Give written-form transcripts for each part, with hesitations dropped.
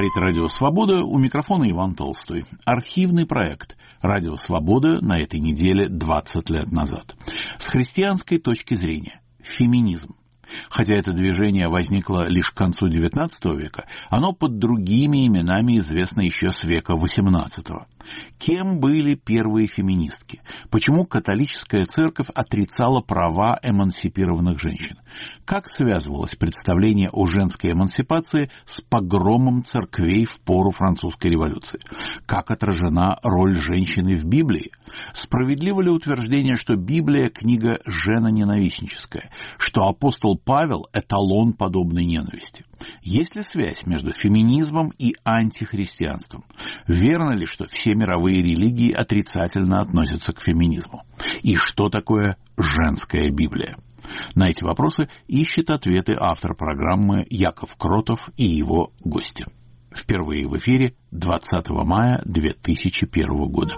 говорит «Радио Свобода», у микрофона Иван Толстой. Архивный проект «Радио Свобода» на этой неделе 20 лет назад. С христианской точки зрения. Феминизм. Хотя это движение возникло лишь к концу XIX века, оно под другими именами известно еще с века XVIII. Кем были первые феминистки? Почему католическая церковь отрицала права эмансипированных женщин? Как связывалось представление о женской эмансипации с погромом церквей в пору французской революции? Как отражена роль женщины в Библии? Справедливо ли утверждение, что Библия – книга женоненавистническая, что апостол Павел – эталон подобной ненависти? Есть ли связь между феминизмом и антихристианством? Верно ли, что все мировые религии отрицательно относятся к феминизму? И что такое женская Библия? На эти вопросы ищет ответы автор программы Яков Кротов и его гости. Впервые в эфире 20 мая 2001 года.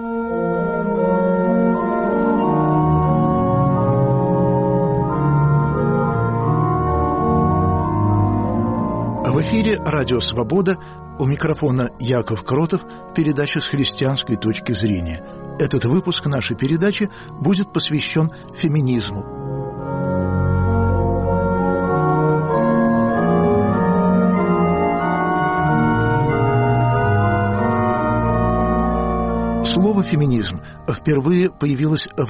В эфире «Радио Свобода», у микрофона Яков Кротов, передача с христианской точки зрения. Этот выпуск нашей передачи будет посвящен феминизму. Слово «феминизм» впервые появилось в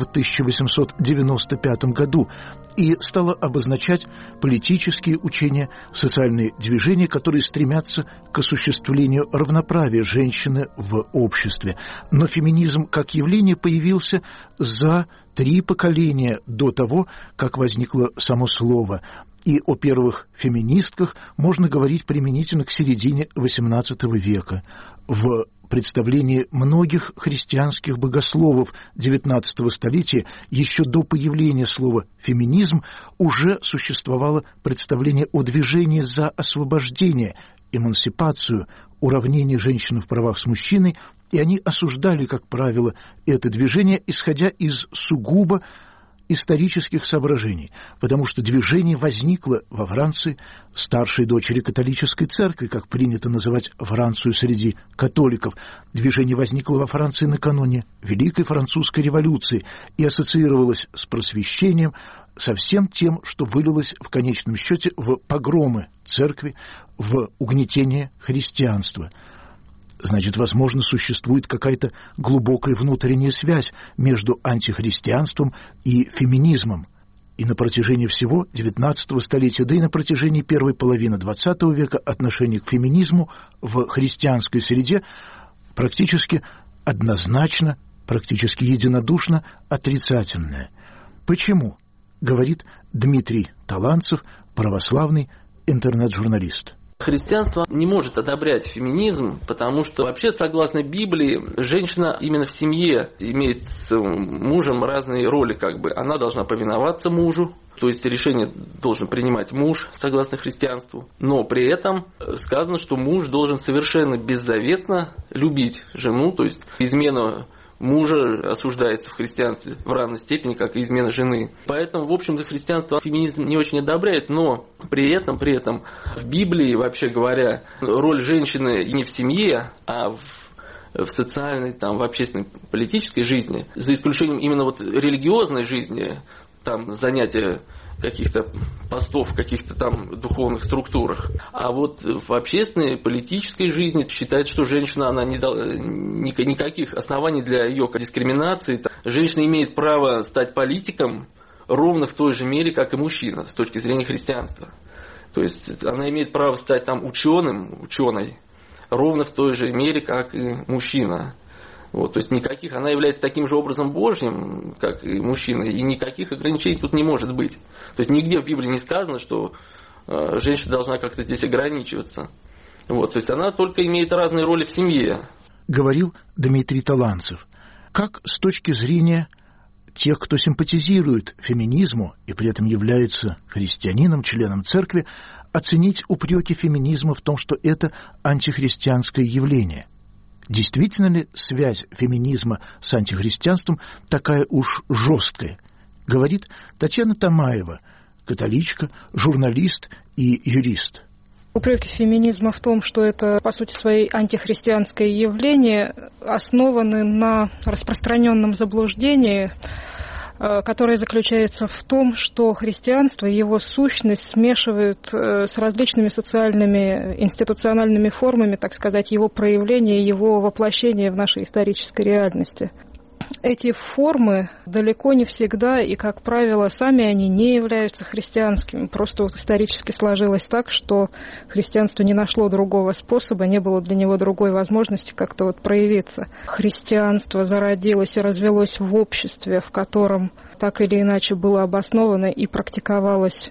1895 году и стало обозначать политические учения, социальные движения, которые стремятся к осуществлению равноправия женщины в обществе. Но феминизм как явление появился за 3 поколения до того, как возникло само слово. И о первых феминистках можно говорить применительно к середине XVIII века. В представлении многих христианских богословов XIX столетия еще до появления слова «феминизм» уже существовало представление о движении за освобождение, эмансипацию, уравнение женщины в правах с мужчиной, и они осуждали, как правило, это движение, исходя из сугубо исторических соображений, потому что движение возникло во Франции, старшей дочери католической церкви, как принято называть Францию среди католиков. Движение возникло во Франции накануне Великой Французской революции и ассоциировалось с просвещением, со всем тем, что вылилось в конечном счете в погромы церкви, в угнетение христианства. Значит, возможно, существует какая-то глубокая внутренняя связь между антихристианством и феминизмом. И на протяжении всего XIX столетия, да и на протяжении первой половины XX века отношение к феминизму в христианской среде практически однозначно, практически единодушно отрицательное. Почему? Говорит Дмитрий Таланцев, православный интернет-журналист. Христианство не может одобрять феминизм, потому что вообще, согласно Библии, женщина именно в семье имеет с мужем разные роли, Она должна повиноваться мужу, то есть решение должен принимать муж, согласно христианству. Но при этом сказано, что муж должен совершенно беззаветно любить жену, то есть измена мужа осуждается в христианстве в равной степени, как и измена жены. Поэтому, в общем-то, христианство феминизм не очень одобряет, но при этом в Библии, вообще говоря, роль женщины не в семье, а в социальной, в общественной, политической жизни, за исключением именно религиозной жизни, занятия каких-то постов в каких-то духовных структурах. А в общественной, политической жизни считается, что женщина, она не дала никаких оснований для ее дискриминации. Женщина имеет право стать политиком ровно в той же мере, как и мужчина, с точки зрения христианства. То есть она имеет право стать ученой, ровно в той же мере, как и мужчина. То есть она является таким же образом Божьим, как и мужчина, и никаких ограничений тут не может быть. То есть нигде в Библии не сказано, что женщина должна как-то здесь ограничиваться. То есть она только имеет разные роли в семье. Говорил Дмитрий Таланцев. Как с точки зрения тех, кто симпатизирует феминизму и при этом является христианином, членом церкви, оценить упреки феминизма в том, что это антихристианское явление? Действительно ли связь феминизма с антихристианством такая уж жесткая? Говорит Татьяна Тамаева, католичка, журналист и юрист. Упреки феминизма в том, что это, по сути своей, антихристианское явление, основаны на распространенном заблуждении, которое заключается в том, что христианство, его сущность смешивают с различными социальными, институциональными формами, так сказать, его проявления, его воплощения в нашей исторической реальности. Эти формы далеко не всегда и, как правило, сами они не являются христианскими. Просто вот исторически сложилось так, что христианство не нашло другого способа, не было для него другой возможности как-то вот проявиться. Христианство зародилось и развелось в обществе, в котором так или иначе было обосновано и практиковалось,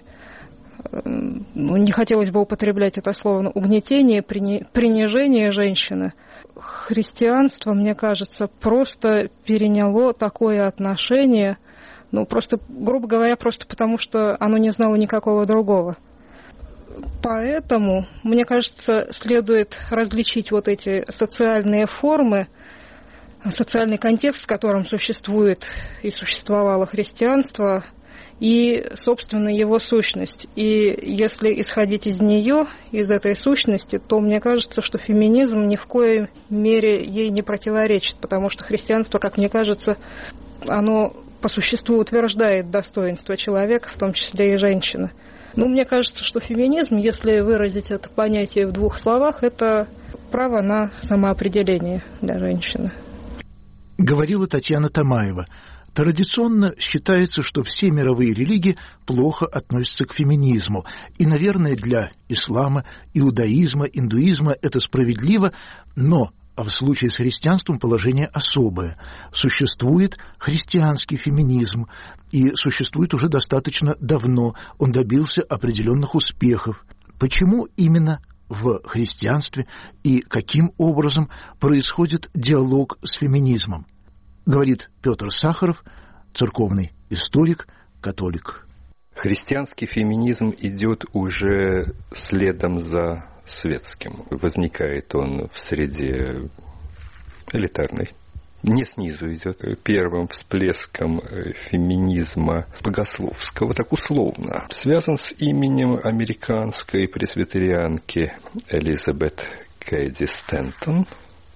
не хотелось бы употреблять это слово, но угнетение, принижение женщины. Христианство, мне кажется, просто переняло такое отношение, просто, грубо говоря, просто потому, что оно не знало никакого другого. Поэтому, мне кажется, следует различить вот эти социальные формы, социальный контекст, в котором существует и существовало христианство, и, собственно, его сущность. И если исходить из нее, из этой сущности, то мне кажется, что феминизм ни в коей мере ей не противоречит, потому что христианство, как мне кажется, оно по существу утверждает достоинство человека, в том числе и женщины. Мне кажется, что феминизм, если выразить это понятие в двух словах, это право на самоопределение для женщины. Говорила Татьяна Тамаева. Традиционно считается, что все мировые религии плохо относятся к феминизму. И, наверное, для ислама, иудаизма, индуизма это справедливо, но в случае с христианством положение особое. Существует христианский феминизм, и существует уже достаточно давно. Он добился определенных успехов. Почему именно в христианстве и каким образом происходит диалог с феминизмом? Говорит Петр Сахаров, церковный историк, католик. Христианский феминизм идет уже следом за светским. Возникает он в среде элитарной. Не снизу идет. Первым всплеском феминизма богословского, так условно, связан с именем американской пресвитерианки Элизабет Кейди Стентон,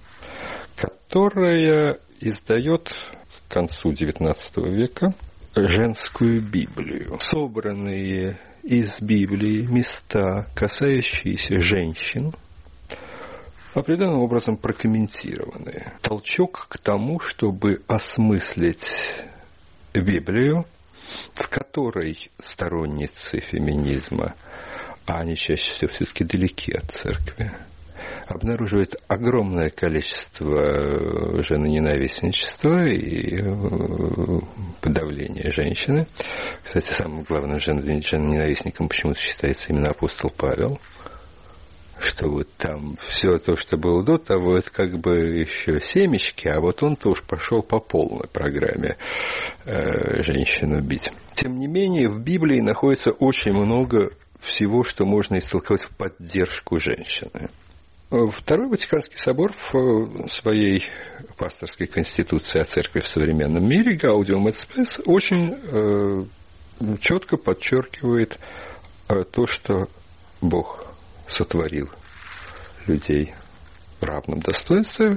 которая издает к концу XIX века женскую Библию. Собранные из Библии места, касающиеся женщин, определенным образом прокомментированы. Толчок к тому, чтобы осмыслить Библию, в которой сторонницы феминизма, а они чаще всего все-таки далеки от церкви, обнаруживает огромное количество женоненавистничества и подавления женщины. Кстати, самым главным женоненавистником почему-то считается именно апостол Павел, что вот там все то, что было до того, это как бы еще семечки, а вот он-то уж пошел по полной программе женщину бить. Тем не менее, в Библии находится очень много всего, что можно истолковать в поддержку женщины. Второй Ватиканский собор в своей пасторской конституции о церкви в современном мире Gaudium et Spes очень четко подчеркивает то, что Бог сотворил людей в равном достоинстве,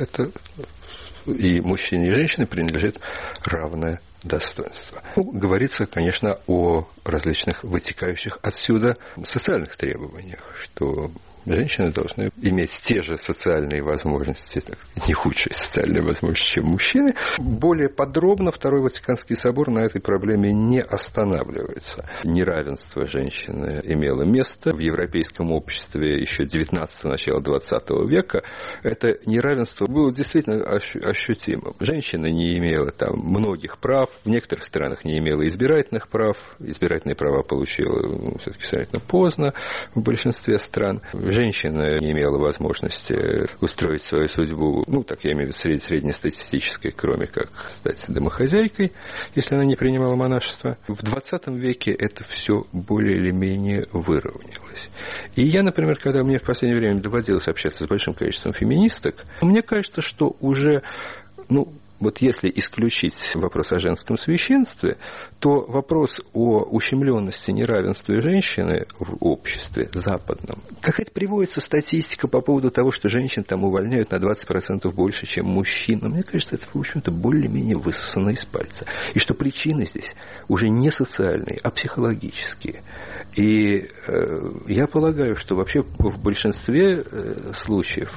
и мужчине и женщине принадлежит равное достоинство. Говорится, конечно, о различных вытекающих отсюда социальных требованиях, что женщины должны иметь те же социальные возможности, не худшие социальные возможности, чем мужчины. Более подробно Второй Ватиканский собор на этой проблеме не останавливается. Неравенство женщины имело место в европейском обществе еще 19-го, начала 20 века. Это неравенство было действительно ощутимым. Женщина не имела там многих прав, в некоторых странах не имела избирательных прав. Избирательные права получила все-таки сравнительно поздно в большинстве стран. Женщина не имела возможности устроить свою судьбу, я имею в виду среднестатистической, кроме как стать домохозяйкой, если она не принимала монашество. В 20 веке это все более или менее выровнялось. И я, например, когда мне в последнее время доводилось общаться с большим количеством феминисток, мне кажется, что уже, Вот если исключить вопрос о женском священстве, то вопрос о ущемленности, неравенстве женщины в обществе западном. Какая-то приводится статистика по поводу того, что женщин там увольняют на 20% больше, чем мужчин. Но мне кажется, это, в общем-то, более-менее высосано из пальца. И что причины здесь уже не социальные, а психологические. И я полагаю, что вообще в большинстве случаев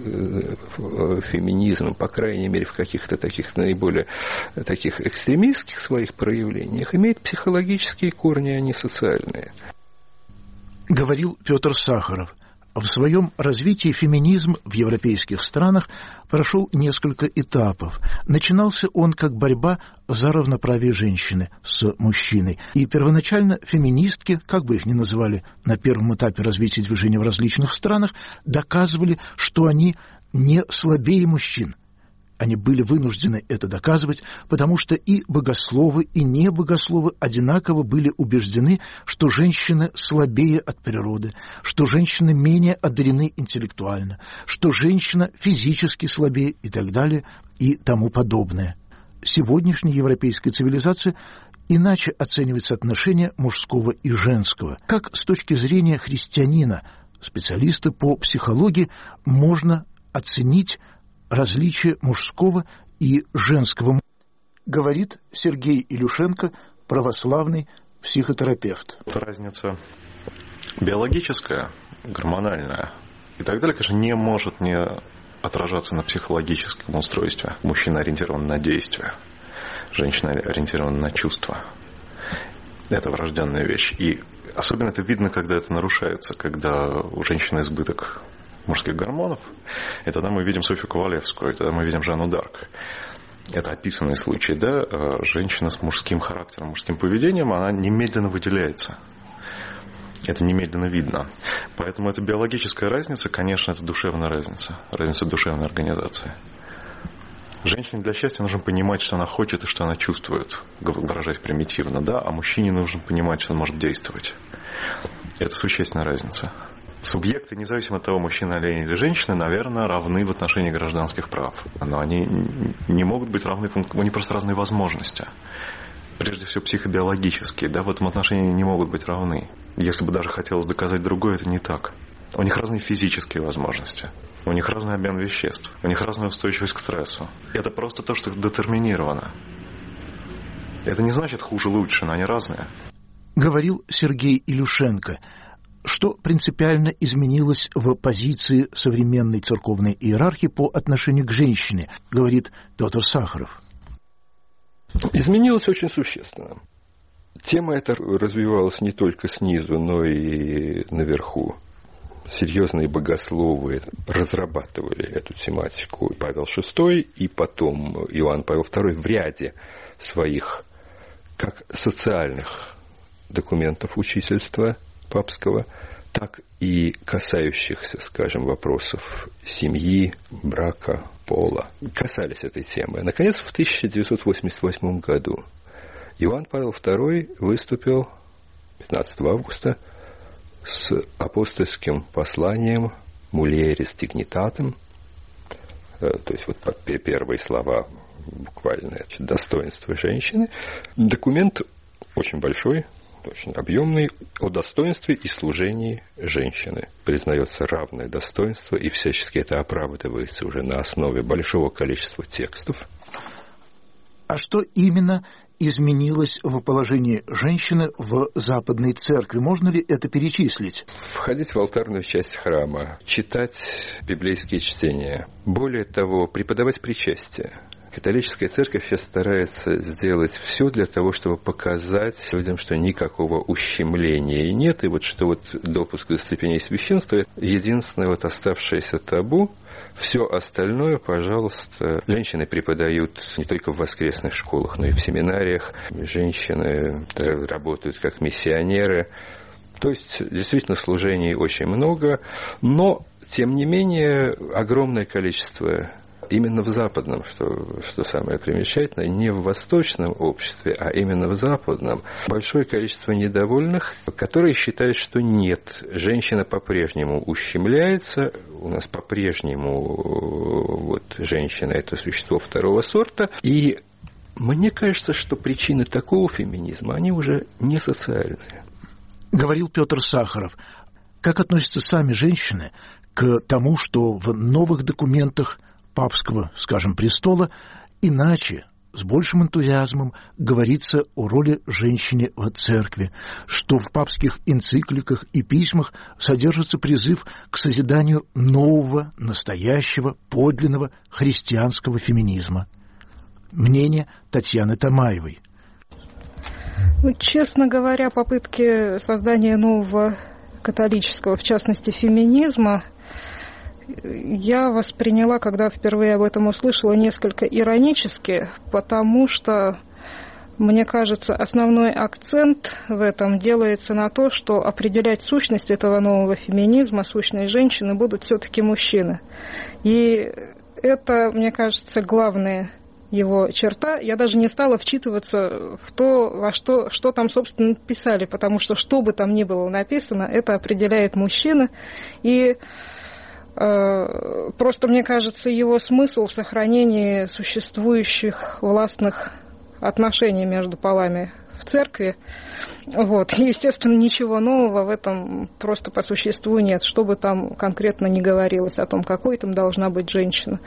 феминизм, по крайней мере, в каких-то таких наиболее таких экстремистских своих проявлениях, имеет психологические корни, а не социальные. Говорил Петр Сахаров. В своем развитии феминизм в европейских странах прошел несколько этапов. Начинался он как борьба за равноправие женщины с мужчиной. И первоначально феминистки, как бы их ни называли на первом этапе развития движения в различных странах, доказывали, что они не слабее мужчин. Они были вынуждены это доказывать, потому что и богословы, и небогословы одинаково были убеждены, что женщины слабее от природы, что женщины менее одарены интеллектуально, что женщина физически слабее и так далее и тому подобное. Сегодняшняя европейская цивилизация иначе оценивает соотношение мужского и женского. Как с точки зрения христианина, специалисты по психологии, можно оценить различие мужского и женского, говорит Сергей Илюшенко, православный психотерапевт. Это разница биологическая, гормональная и так далее, конечно, не может не отражаться на психологическом устройстве. Мужчина ориентирован на действия, женщина ориентирована на чувства. Это врожденная вещь. И особенно это видно, когда это нарушается, когда у женщины избыток мужских гормонов. И тогда мы видим Софью Ковалевскую, и тогда мы видим Жанну Дарк. Это описанный случай, да? Женщина с мужским характером, мужским поведением, она немедленно выделяется. Это немедленно видно. Поэтому эта биологическая разница, конечно, это душевная разница. Разница душевной организации. Женщине для счастья нужно понимать, что она хочет и что она чувствует, выражаясь примитивно, да? А мужчине нужно понимать, что он может действовать. Это существенная разница. Субъекты, независимо от того, мужчина или женщина, наверное, равны в отношении гражданских прав. Но они не могут быть равны, у них просто разные возможности. Прежде всего, психобиологические, да, в этом отношении не могут быть равны. Если бы даже хотелось доказать другое, это не так. У них разные физические возможности. У них разный обмен веществ. У них разная устойчивость к стрессу. Это просто то, что детерминировано. Это не значит хуже-лучше, но они разные. Говорил Сергей Илюшенко. Что принципиально изменилось в позиции современной церковной иерархии по отношению к женщине, говорит Петр Сахаров. Изменилось очень существенно. Тема эта развивалась не только снизу, но и наверху. Серьезные богословы разрабатывали эту тематику. Павел VI и потом Иоанн Павел II в ряде своих как социальных документов учительства папского, так и касающихся, скажем, вопросов семьи, брака, пола, касались этой темы. Наконец, в 1988 году Иоанн Павел II выступил 15 августа с апостольским посланием «Mulieris dignitatem», то есть вот первые слова буквально «достоинство женщины». Документ очень большой, очень объемный, о достоинстве и служении женщины. Признается равное достоинство, и всячески это оправдывается уже на основе большого количества текстов. А что именно изменилось в положении женщины в Западной Церкви? Можно ли это перечислить? Входить в алтарную часть храма, читать библейские чтения. Более того, преподавать причастие. Католическая церковь сейчас старается сделать все для того, чтобы показать людям, что никакого ущемления нет, и вот что вот допуск до степени священства – единственное вот оставшееся табу. Все остальное, пожалуйста, женщины преподают не только в воскресных школах, но и в семинариях. Женщины работают как миссионеры. То есть, действительно, служений очень много, но, тем не менее, огромное количество именно в западном, что самое примечательное, не в восточном обществе, а именно в западном, большое количество недовольных, которые считают, что нет, женщина по-прежнему ущемляется, у нас по-прежнему вот, женщина – это существо второго сорта. И мне кажется, что причины такого феминизма, они уже не социальные. Говорил Петр Сахаров. Как относятся сами женщины к тому, что в новых документах папского, скажем, престола иначе, с большим энтузиазмом говорится о роли женщины в церкви, что в папских энцикликах и письмах содержится призыв к созиданию нового, настоящего, подлинного христианского феминизма. Мнение Татьяны Тамаевой. Честно говоря, попытки создания нового католического, в частности, феминизма, я восприняла, когда впервые об этом услышала, несколько иронически, потому что, мне кажется, основной акцент в этом делается на то, что определять сущность этого нового феминизма, сущность женщины, будут все-таки мужчины. И это, мне кажется, главная его черта. Я даже не стала вчитываться в то, во что там, собственно, писали, потому что бы там ни было написано, это определяет мужчина. И просто, мне кажется, его смысл в сохранении существующих властных отношений между полами в церкви. Вот. И, естественно, ничего нового в этом просто по существу нет, что бы там конкретно ни говорилось о том, какой там должна быть женщина.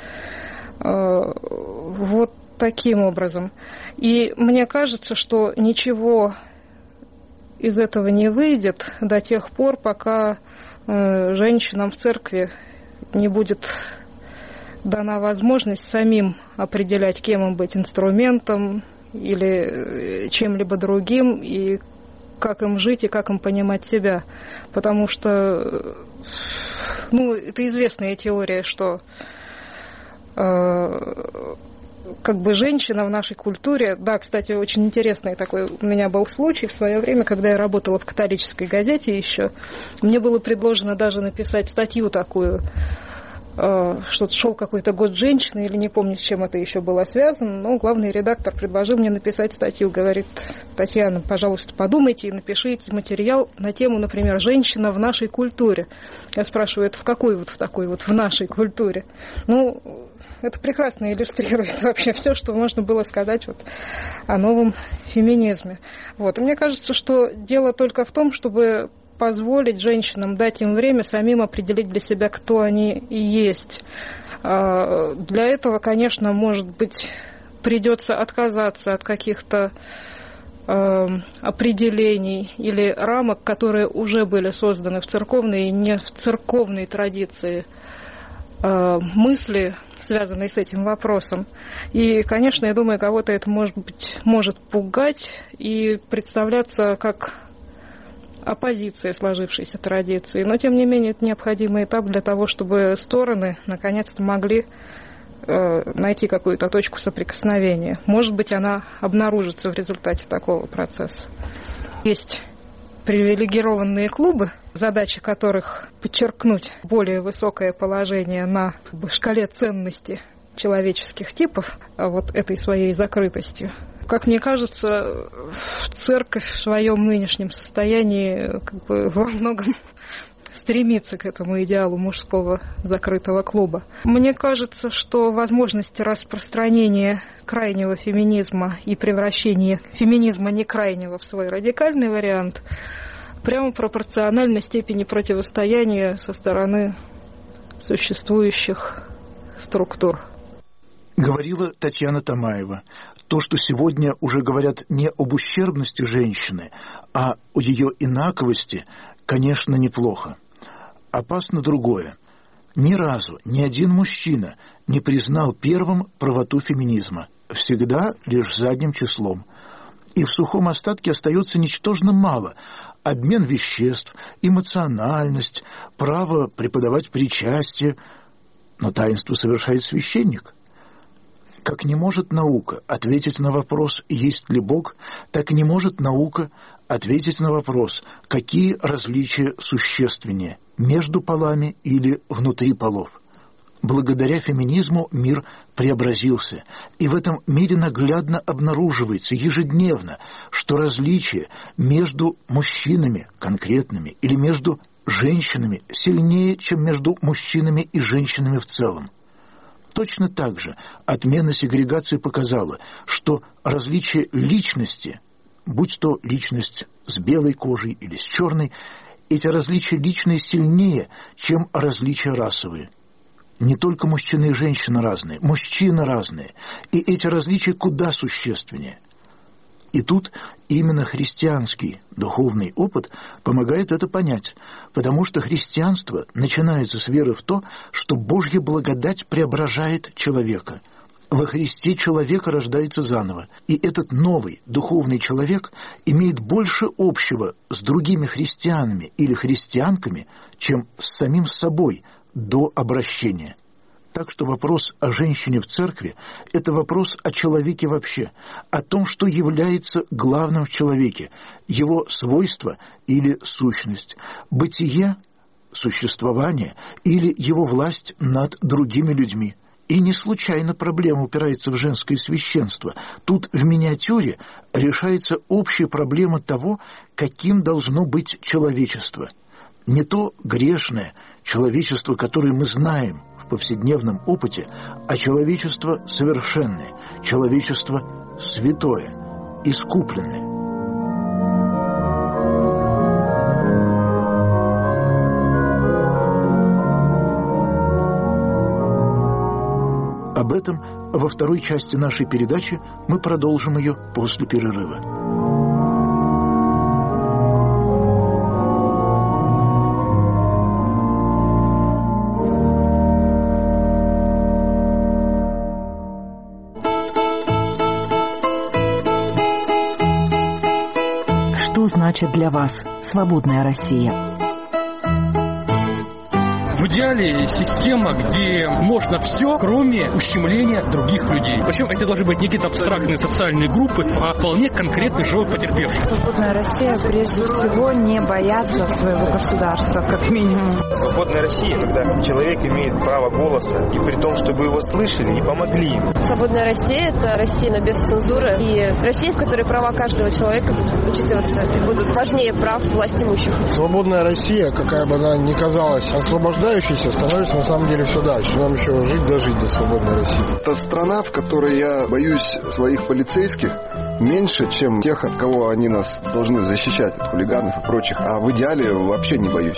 Вот таким образом. И мне кажется, что ничего из этого не выйдет до тех пор, пока женщинам в церкви не будет дана возможность самим определять, кем им быть, инструментом или чем-либо другим, и как им жить, и как им понимать себя. Потому что, это известная теория, что как бы женщина в нашей культуре, да, кстати, очень интересный такой у меня был случай в свое время, когда я работала в католической газете еще, мне было предложено даже написать статью такую, что шел какой-то год женщины, или не помню, с чем это еще было связано, но главный редактор предложил мне написать статью, говорит: Татьяна, пожалуйста, подумайте и напишите материал на тему, например, «Женщина в нашей культуре». Я спрашиваю, это в какой в такой в нашей культуре? Это прекрасно иллюстрирует вообще все, что можно было сказать о новом феминизме. И мне кажется, что дело только в том, чтобы позволить женщинам, дать им время самим определить для себя, кто они и есть. Для этого, конечно, может быть, придется отказаться от каких-то определений или рамок, которые уже были созданы в церковной и не в церковной традиции мысли, связанные с этим вопросом. И, конечно, я думаю, кого-то это может пугать и представляться как оппозиция сложившейся традиции. Но, тем не менее, это необходимый этап для того, чтобы стороны наконец-то могли найти какую-то точку соприкосновения. Может быть, она обнаружится в результате такого процесса. Есть привилегированные клубы, задача которых подчеркнуть более высокое положение на шкале ценностей человеческих типов, этой своей закрытостью. Как мне кажется, церковь в своем нынешнем состоянии во многом стремится к этому идеалу мужского закрытого клуба. Мне кажется, что возможности распространения крайнего феминизма и превращения феминизма некрайнего в свой радикальный вариант прямо пропорциональна степени противостояния со стороны существующих структур. Говорила Татьяна Тамаева. То, что сегодня уже говорят не об ущербности женщины, а о ее инаковости, конечно, неплохо. Опасно другое. Ни разу ни один мужчина не признал первым правоту феминизма. Всегда лишь задним числом. И в сухом остатке остается ничтожно мало. Обмен веществ, эмоциональность, право преподавать причастие. Но таинство совершает священник. Как не может наука ответить на вопрос, есть ли Бог, так и не может наука ответить на вопрос, какие различия существеннее, между полами или внутри полов. Благодаря феминизму мир преобразился, и в этом мире наглядно обнаруживается ежедневно, что различия между мужчинами конкретными или между женщинами сильнее, чем между мужчинами и женщинами в целом. точно так же отмена сегрегации показала, что различие личности, будь то личность с белой кожей или с черной, эти различия личные сильнее, чем различия расовые. Не только мужчины и женщины разные, мужчины разные, и эти различия куда существеннее. И тут именно христианский духовный опыт помогает это понять, потому что христианство начинается с веры в то, что Божья благодать преображает человека. Во Христе человек рождается заново, и этот новый духовный человек имеет больше общего с другими христианами или христианками, чем с самим собой до обращения. Так что вопрос о женщине в церкви – это вопрос о человеке вообще, о том, что является главным в человеке, его свойство или сущность, бытие, существование или его власть над другими людьми. И не случайно проблема упирается в женское священство. Тут в миниатюре решается общая проблема того, каким должно быть человечество. Не то грешное человечество, которое мы знаем в повседневном опыте, а человечество совершенное, человечество святое, искупленное. Об этом во второй части нашей передачи мы продолжим ее после перерыва. Что значит для вас свободная Россия? В идеале система, где можно все, кроме ущемления других людей. Причем это должны быть не какие-то абстрактные социальные группы, а вполне конкретный живой потерпевший. Свободная Россия прежде всего не бояться своего государства, как минимум. Свободная Россия, когда человек имеет право голоса, и при том, чтобы его слышали и помогли ему. Свободная Россия – это Россия без цензуры, и Россия, в которой права каждого человека будут учитываться и будут важнее прав власть имущих. Свободная Россия, какая бы она ни казалась освобождающей, становится на самом деле все дальше. Нам еще жить до свободной России. Это страна, в которой я боюсь своих полицейских меньше, чем тех, от кого они нас должны защищать, от хулиганов и прочих. А в идеале вообще не боюсь.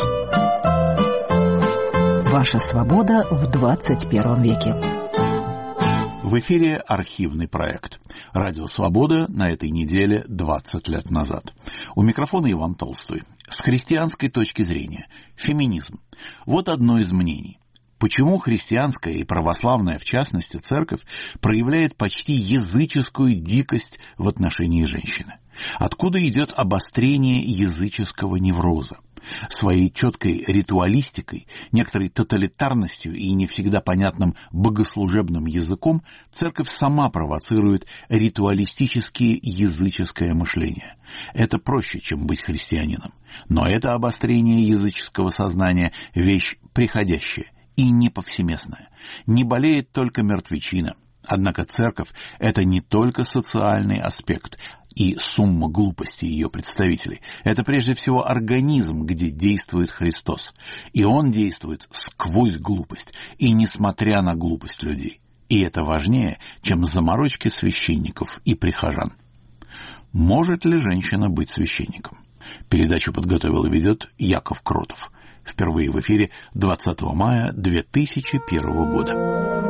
Ваша свобода в 21 веке. В эфире архивный проект. Радио «Свобода» на этой неделе 20 лет назад. У микрофона Иван Толстой. С христианской точки зрения. Феминизм. Вот одно из мнений. Почему христианская и православная, в частности, церковь, проявляет почти языческую дикость в отношении женщины? Откуда идет обострение языческого невроза? Своей четкой ритуалистикой, некоторой тоталитарностью и не всегда понятным богослужебным языком церковь сама провоцирует ритуалистические языческое мышление. Это проще, чем быть христианином. Но это обострение языческого сознания – вещь приходящая и не повсеместная. Не болеет только мертвечина. Однако церковь – это не только социальный аспект и сумма глупости ее представителей. Это прежде всего организм, где действует Христос. И Он действует сквозь глупость и несмотря на глупость людей. И это важнее, чем заморочки священников и прихожан. Может ли женщина быть священником? Передачу подготовил и ведет Яков Кротов. Впервые в эфире 20 мая 2001 года.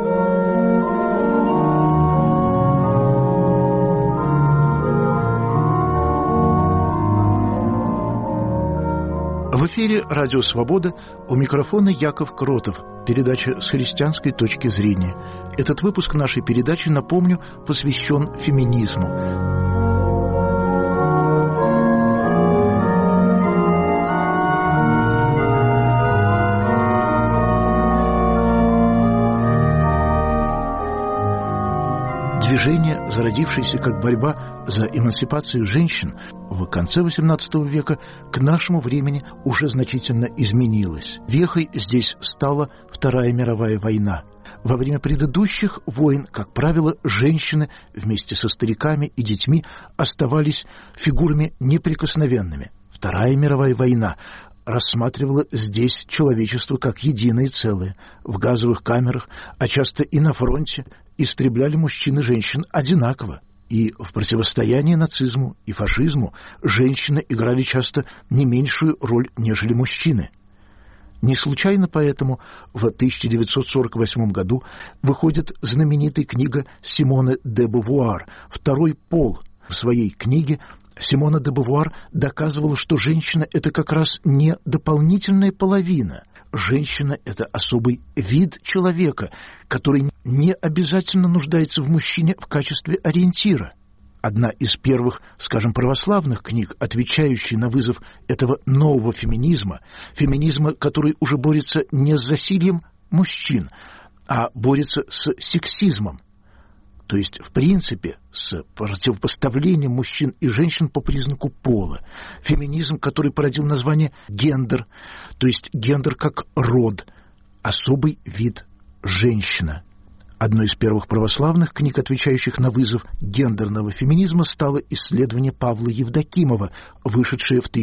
В эфире «Радио Свобода», у микрофона Яков Кротов, передача «С христианской точки зрения». Этот выпуск нашей передачи, напомню, посвящен феминизму. Движение, зародившееся как борьба за эмансипацию женщин, в конце XVIII века к нашему времени уже значительно изменилось. Вехой здесь стала Вторая мировая война. Во время предыдущих войн, как правило, женщины вместе со стариками и детьми оставались фигурами неприкосновенными. Вторая мировая война рассматривала здесь человечество как единое целое. В газовых камерах, а часто и на фронте, истребляли мужчин и женщин одинаково. И в противостоянии нацизму и фашизму женщины играли часто не меньшую роль, нежели мужчины. Не случайно поэтому в 1948 году выходит знаменитая книга Симоны де Бувуар «Второй пол». В своей книге Симона де Бувуар доказывала, что женщина – это как раз не дополнительная половина. Женщина – это особый вид человека, который не обязательно нуждается в мужчине в качестве ориентира. Одна из первых, скажем, православных книг, отвечающая на вызов этого нового феминизма, который уже борется не с засильем мужчин, а борется с сексизмом. То есть, в принципе, с противопоставлением мужчин и женщин по признаку пола. Феминизм, который породил название гендер, то есть гендер как род, особый вид женщина. Одной из первых православных книг, отвечающих на вызов гендерного феминизма, стало исследование Павла Евдокимова, вышедшее в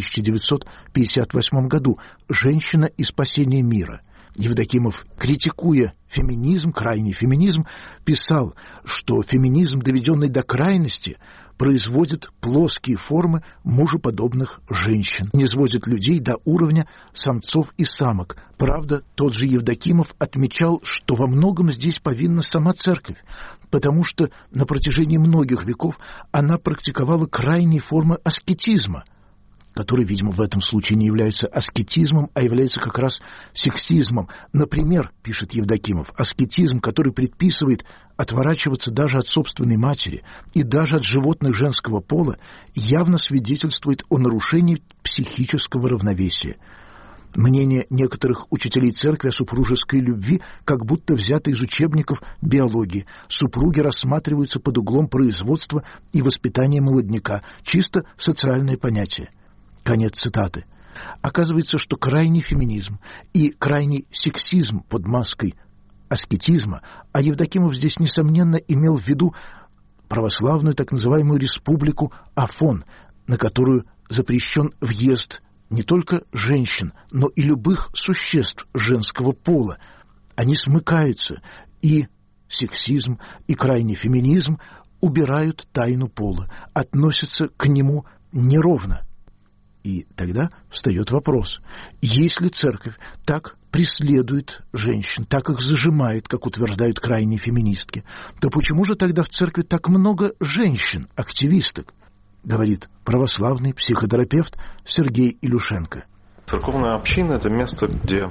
1958 году «Женщина и спасение мира». Евдокимов, критикуя феминизм, крайний феминизм, писал, что феминизм, доведенный до крайности, производит плоские формы мужеподобных женщин, низводит людей до уровня самцов и самок. Правда, тот же Евдокимов отмечал, что во многом здесь повинна сама церковь, потому что на протяжении многих веков она практиковала крайние формы аскетизма, который, видимо, в этом случае не является аскетизмом, а является как раз сексизмом. Например, пишет Евдокимов, аскетизм, который предписывает отворачиваться даже от собственной матери и даже от животных женского пола, явно свидетельствует о нарушении психического равновесия. Мнение некоторых учителей церкви о супружеской любви как будто взято из учебников биологии. Супруги рассматриваются под углом производства и воспитания молодняка, чисто социальное понятие. Конец цитаты. Оказывается, что крайний феминизм и крайний сексизм под маской аскетизма, а Евдокимов здесь, несомненно, имел в виду православную так называемую республику Афон, на которую запрещен въезд не только женщин, но и любых существ женского пола. Они смыкаются, и сексизм, и крайний феминизм убирают тайну пола, относятся к нему неровно. И тогда встает вопрос, если церковь так преследует женщин, так их зажимает, как утверждают крайние феминистки, то почему же тогда в церкви так много женщин-активисток, говорит православный психотерапевт Сергей Илюшенко. Церковная община – это место, где,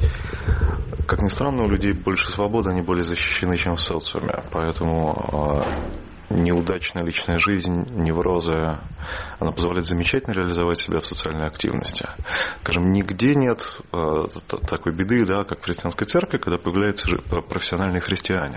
как ни странно, у людей больше свободы, они более защищены, чем в социуме. Поэтому неудачная личная жизнь, неврозы, она позволяет замечательно реализовать себя в социальной активности. Скажем, нигде нет такой беды, да, как в христианской церкви, когда появляются профессиональные христиане.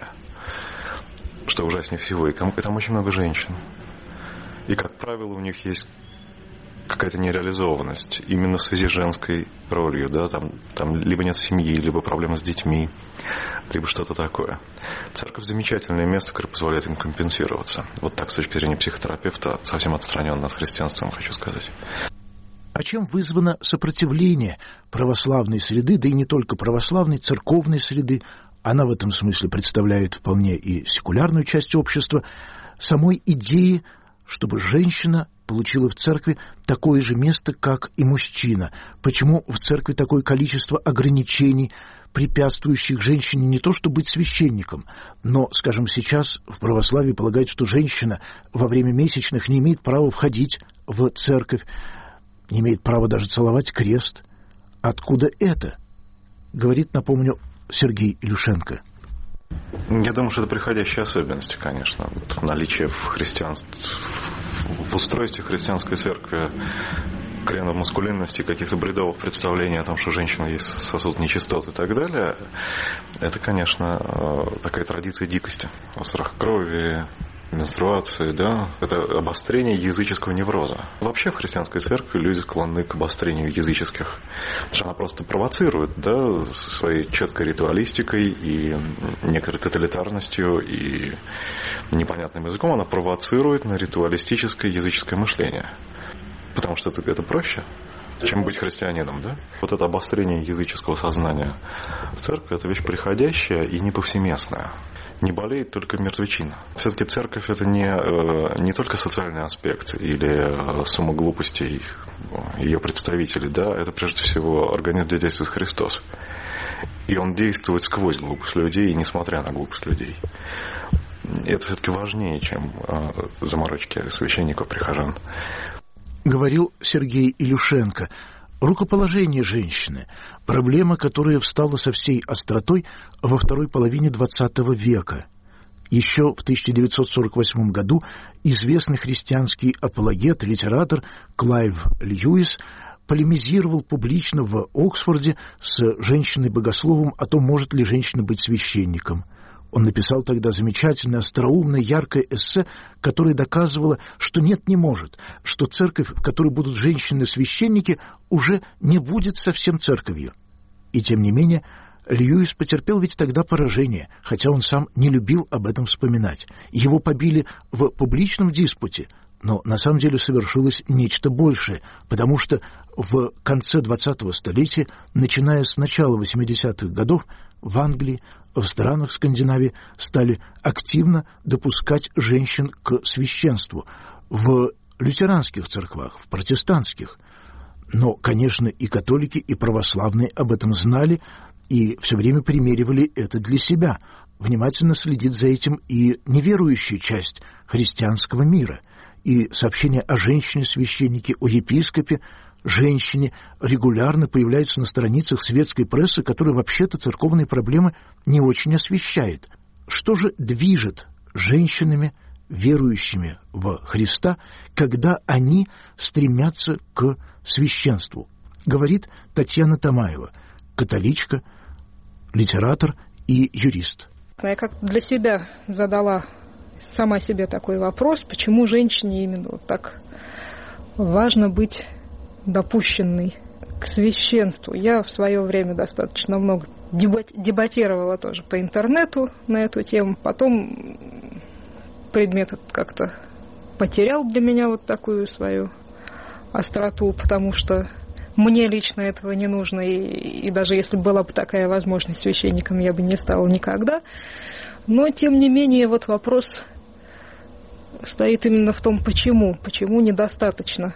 Что ужаснее всего. И там очень много женщин. И, как правило, у них есть какая-то нереализованность именно в связи с женской ролью, да, там либо нет семьи, либо проблемы с детьми, либо что-то такое. Церковь замечательное место, которое позволяет им компенсироваться. Вот так, с точки зрения психотерапевта, совсем отстраненно от христианства, хочу сказать. А чем вызвано сопротивление православной среды, да и не только православной, церковной среды, она в этом смысле представляет вполне и секулярную часть общества, самой идеи, чтобы женщина получила в церкви такое же место, как и мужчина. Почему в церкви такое количество ограничений, препятствующих женщине не то что быть священником, но, скажем, сейчас в православии полагают, что женщина во время месячных не имеет права входить в церковь, не имеет права даже целовать крест. Откуда это? Говорит, напомню, Сергей Илюшенко. Я думаю, что это приходящие особенности, конечно. Вот наличие в устройстве христианской церкви коренной маскулинности, каких-то бредовых представлений о том, что женщина есть сосуд нечистот и так далее, это, конечно, такая традиция дикости, страх крови, менструации, да, это обострение языческого невроза. Вообще в христианской церкви люди склонны к обострению языческих. Она просто провоцирует, да, своей четкой ритуалистикой и некоторой тоталитарностью и непонятным языком она провоцирует на ритуалистическое языческое мышление. Потому что это проще. чем быть христианином, да? Вот это обострение языческого сознания в церкви – это вещь приходящая и не повсеместная. Не болеет только мертвечина. Все-таки церковь – это не только социальный аспект или сумма глупостей ее представителей, да? Это прежде всего организм, где действует Христос. И он действует сквозь глупость людей и несмотря на глупость людей. И это все-таки важнее, чем заморочки священников, прихожан. Говорил Сергей Илюшенко. Рукоположение женщины – проблема, которая встала со всей остротой во второй половине XX века. Еще в 1948 году известный христианский апологет, литератор Клайв Льюис полемизировал публично в Оксфорде с женщиной-богословом о том, может ли женщина быть священником. Он написал тогда замечательное, остроумное, яркое эссе, которое доказывало, что нет, не может, что церковь, в которой будут женщины-священники, уже не будет совсем церковью. И тем не менее, Льюис потерпел ведь тогда поражение, хотя он сам не любил об этом вспоминать. Его побили в публичном диспуте, но на самом деле совершилось нечто большее, потому что в конце 20-го столетия, начиная с начала 80-х годов, в Англии, в странах Скандинавии стали активно допускать женщин к священству. В лютеранских церквах, в протестантских. Но, конечно, и католики, и православные об этом знали и все время примеривали это для себя. Внимательно следит за этим и неверующая часть христианского мира. И сообщения о женщине-священнике, о епископе, женщине регулярно появляются на страницах светской прессы, которая вообще-то церковные проблемы не очень освещает. Что же движет женщинами, верующими в Христа, когда они стремятся к священству? Говорит Татьяна Тамаева, католичка, литератор и юрист. Я как для себя задала сама себе такой вопрос, почему женщине именно вот так важно быть допущенной к священству. Я в свое время достаточно много дебатировала тоже по интернету на эту тему. Потом предмет как-то потерял для меня вот такую свою остроту, потому что мне лично этого не нужно. И даже если была бы такая возможность священником, я бы не стала никогда. Но, тем не менее, вот вопрос стоит именно в том, почему. Почему недостаточно,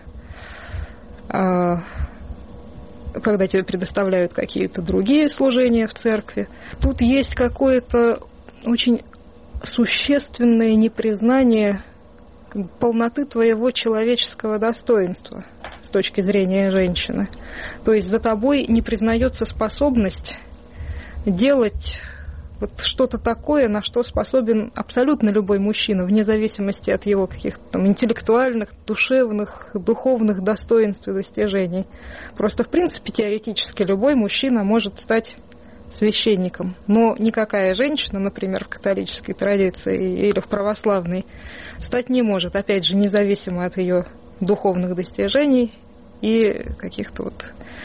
когда тебе предоставляют какие-то другие служения в церкви. Тут есть какое-то очень существенное непризнание полноты твоего человеческого достоинства с точки зрения женщины. То есть за тобой не признается способность делать вот что-то такое, на что способен абсолютно любой мужчина, вне зависимости от его каких-то там интеллектуальных, душевных, духовных достоинств и достижений. Просто, в принципе, теоретически любой мужчина может стать священником. Но никакая женщина, например, в католической традиции или в православной, стать не может. Опять же, независимо от ее духовных достижений и каких-то вот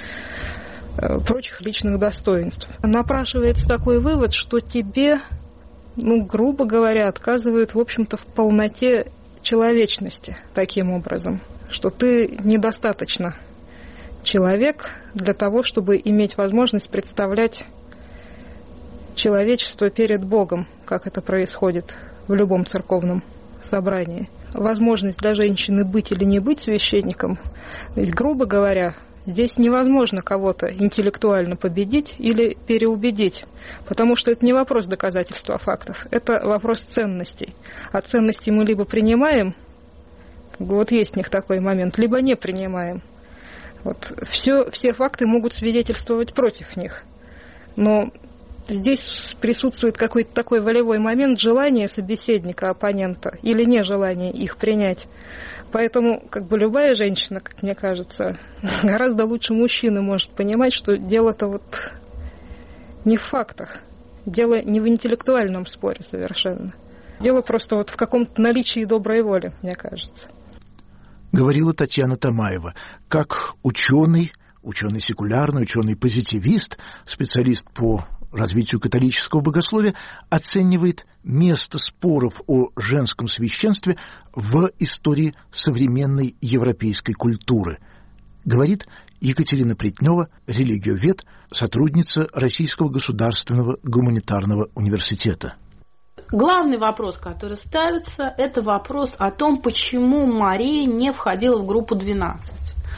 прочих личных достоинств. Напрашивается такой вывод, что тебе, грубо говоря, отказывают, в общем-то, в полноте человечности таким образом, что ты недостаточно человек для того, чтобы иметь возможность представлять человечество перед Богом, как это происходит в любом церковном собрании. Возможность для женщины быть или не быть священником, то есть, грубо говоря, здесь невозможно кого-то интеллектуально победить или переубедить, потому что это не вопрос доказательства фактов, это вопрос ценностей. А ценности мы либо принимаем, вот есть в них такой момент, либо не принимаем. Вот все факты могут свидетельствовать против них. Но здесь присутствует какой-то такой волевой момент желания собеседника, оппонента, или нежелания их принять. Поэтому любая женщина, как мне кажется, гораздо лучше мужчины может понимать, что дело-то вот не в фактах, дело не в интеллектуальном споре совершенно. Дело просто вот в каком-то наличии доброй воли, мне кажется. Говорила Татьяна Тамаева, как ученый секулярный, ученый-позитивист, специалист по развитию католического богословия, оценивает место споров о женском священстве в истории современной европейской культуры. Говорит, Екатерина Плетнева, религиовед, сотрудница Российского государственного гуманитарного университета. Главный вопрос, который ставится, это вопрос о том, почему Мария не входила в группу 12.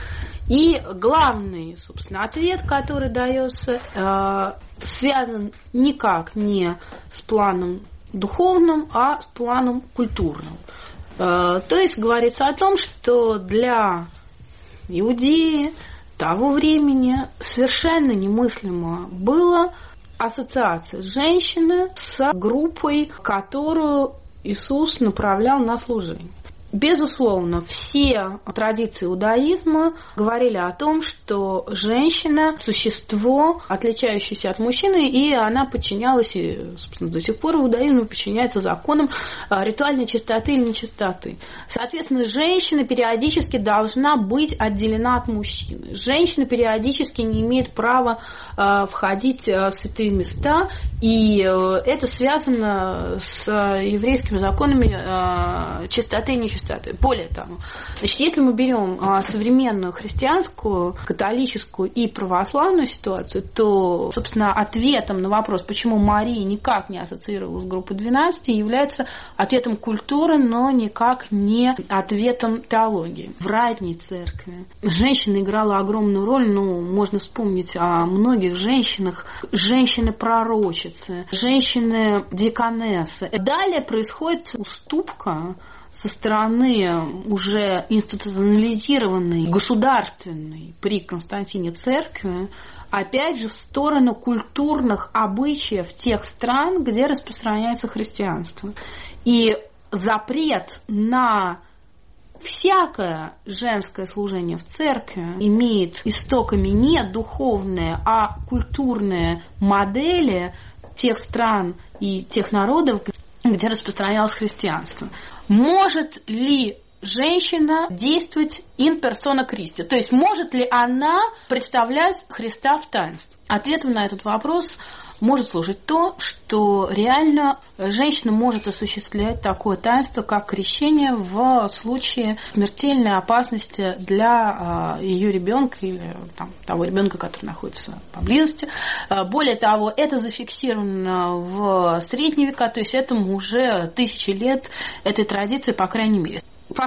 И главный, собственно, ответ, который дается, связан никак не с планом духовным, а с планом культурным. То есть говорится о том, что для Иудеи того времени совершенно немыслимо было ассоциация женщины с группой, которую Иисус направлял на служение. Безусловно, все традиции иудаизма говорили о том, что женщина – существо, отличающееся от мужчины, и она подчинялась, и, собственно, до сих пор в иудаизме подчиняется законам ритуальной чистоты или нечистоты. Соответственно, женщина периодически должна быть отделена от мужчины. Женщина периодически не имеет права входить в святые места, и это связано с еврейскими законами чистоты и нечистоты. Более того, значит, если мы берем современную христианскую, католическую и православную ситуацию, то, собственно, ответом на вопрос, почему Мария никак не ассоциировалась с группой 12, является ответом культуры, но никак не ответом теологии. В ранней церкви женщина играла огромную роль, можно вспомнить о многих женщинах, женщины-пророчицы, женщины-деканессы. Далее происходит уступка со стороны уже институционализированной, государственной при Константине церкви, опять же, в сторону культурных обычаев тех стран, где распространяется христианство. И запрет на всякое женское служение в церкви имеет истоками не духовные, а культурные модели тех стран и тех народов, где распространялось христианство. Может ли женщина действовать in persona Christi? То есть может ли она представлять Христа в таинстве? Ответом на этот вопрос может служить то, что реально женщина может осуществлять такое таинство, как крещение в случае смертельной опасности для ее ребенка или того ребенка, который находится поблизости. Более того, это зафиксировано в средние века, то есть этому уже 1000 лет этой традиции, по крайней мере.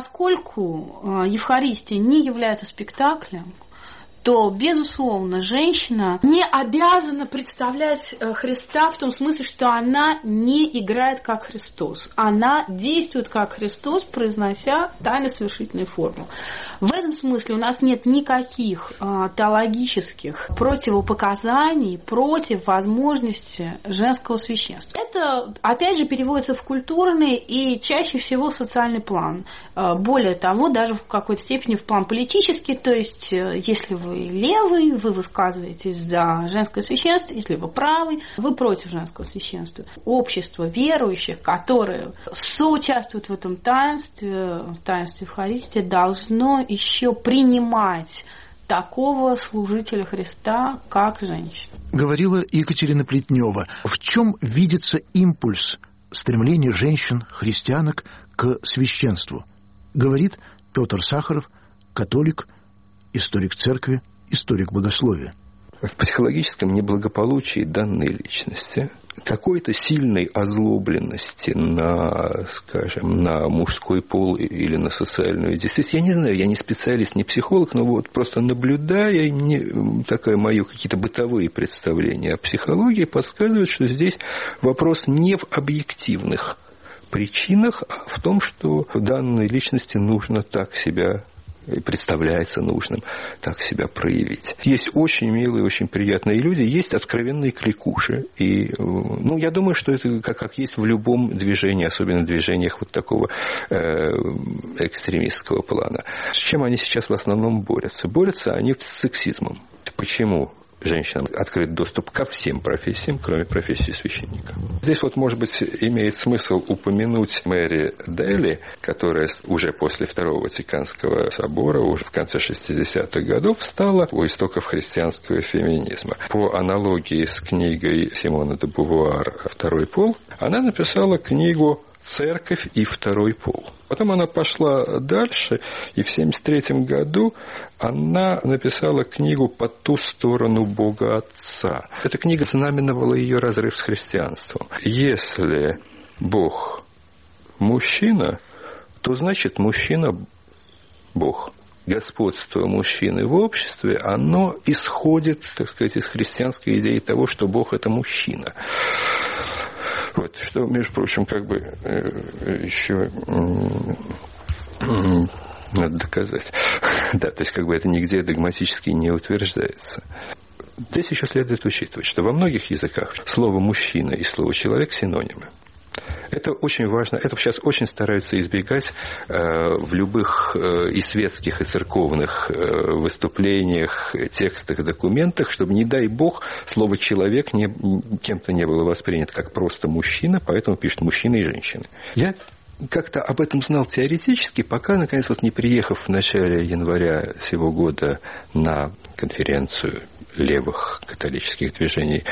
Поскольку Евхаристия не является спектаклем, то, безусловно, женщина не обязана представлять Христа в том смысле, что она не играет как Христос. Она действует как Христос, произнося тайно-совершительные формулы. В этом смысле у нас нет никаких теологических противопоказаний против возможности женского священства. Это, опять же, переводится в культурный и чаще всего в социальный план. Более того, даже в какой-то степени в план политический, то есть, если вы левый, вы высказываетесь за женское священство, если вы правый, вы против женского священства. Общество верующих, которые соучаствуют в этом таинстве, в таинстве Евхаристии, должно еще принимать такого служителя Христа, как женщина. Говорила Екатерина Плетнева. В чем видится импульс стремления женщин, христианок к священству? Говорит Петр Сахаров, католик, историк церкви, историк богословия. В психологическом неблагополучии данной личности, какой-то сильной озлобленности на, скажем, на мужской пол или на социальную действительность, я не знаю, я не специалист, не психолог, но вот просто наблюдая, мои какие-то бытовые представления о психологии подсказывают, что здесь вопрос не в объективных причинах, а в том, что данной личности нужно так себя представляется нужным так себя проявить. Есть очень милые, очень приятные люди, есть откровенные кликуши. И, я думаю, что это как есть в любом движении, особенно в движениях вот такого экстремистского плана. С чем они сейчас в основном борются? Борются они с сексизмом. Почему женщинам открыт доступ ко всем профессиям, кроме профессии священника? Здесь может быть, имеет смысл упомянуть Мэри Дейли, которая уже после Второго Ватиканского собора, уже в конце 60-х годов, стала у истоков христианского феминизма. По аналогии с книгой Симона де Бувуар «Второй пол», она написала книгу церковь и второй пол. Потом она пошла дальше, и в 1973 году она написала книгу «По ту сторону Бога Отца». Эта книга знаменовала ее разрыв с христианством. Если Бог мужчина, то значит мужчина Бог. Господство мужчины в обществе, оно исходит, так сказать, из христианской идеи того, что Бог – это мужчина. Вот, что, между прочим, как бы еще надо доказать. Да, то есть, как бы это нигде догматически не утверждается. Здесь еще следует учитывать, что во многих языках слово «мужчина» и слово «человек» синонимы. Это очень важно. Это сейчас очень стараются избегать в любых и светских, и церковных выступлениях, текстах, документах, чтобы, не дай бог, слово «человек» кем-то не было воспринято как просто мужчина, поэтому пишут «мужчина» и «женщины». Я как-то об этом знал теоретически, пока, наконец, вот не приехав в начале января сего года на конференцию левых католических движений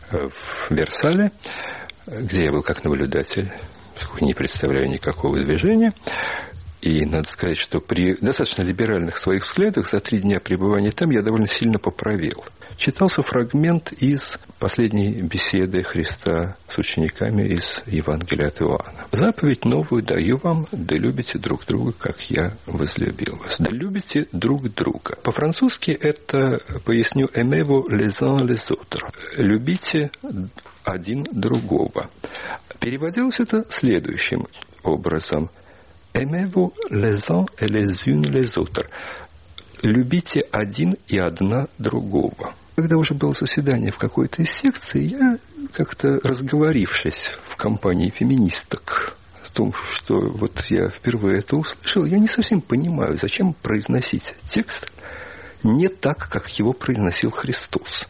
в Версале, где я был как наблюдатель, не представляю никакого движения. И надо сказать, что при достаточно либеральных своих взглядах за 3 дня пребывания там я довольно сильно поправил. Читался фрагмент из последней беседы Христа с учениками из Евангелия от Иоанна. «Заповедь новую даю вам, да любите друг друга, как я возлюбил вас». Да любите друг друга. По-французски это, поясню, «aimez-vous les uns les autres». Любите один другого. Переводилось это следующим образом. «Aimez-vous les uns et les unes les autres». Любите один и одна другого. Когда уже было заседание в какой-то из секций, я как-то разговорившись в компании феминисток о том, что вот я впервые это услышал, я не совсем понимаю, зачем произносить текст не так, как его произносил Христос.